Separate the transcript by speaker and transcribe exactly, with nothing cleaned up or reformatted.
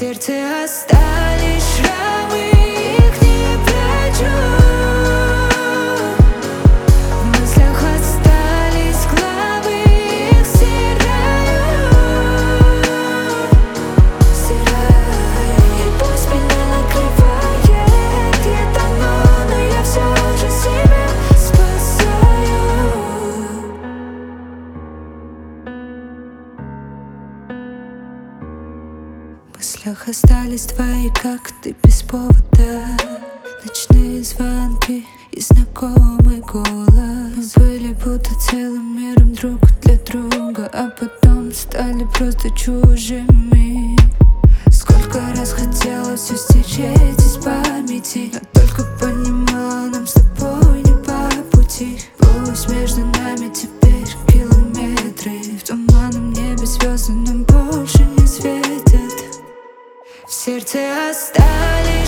Speaker 1: сердце остались шрамы, их не прячу. В мыслях остались главы, их стираю, стираю. И пусть меня накрывает, я тону, но я все же себя спасаю. В мыслях остались твои, как ты без повода. Ночные звонки и знакомый голос. Мы были будто целым миром друг для друга, а потом стали просто чужими. Сколько раз хотела все стереть из памяти, но только понимала, нам с тобой не по пути. Пусть между нами теперь километры, в туманном небе звезды нам больше не светят. В сердце остались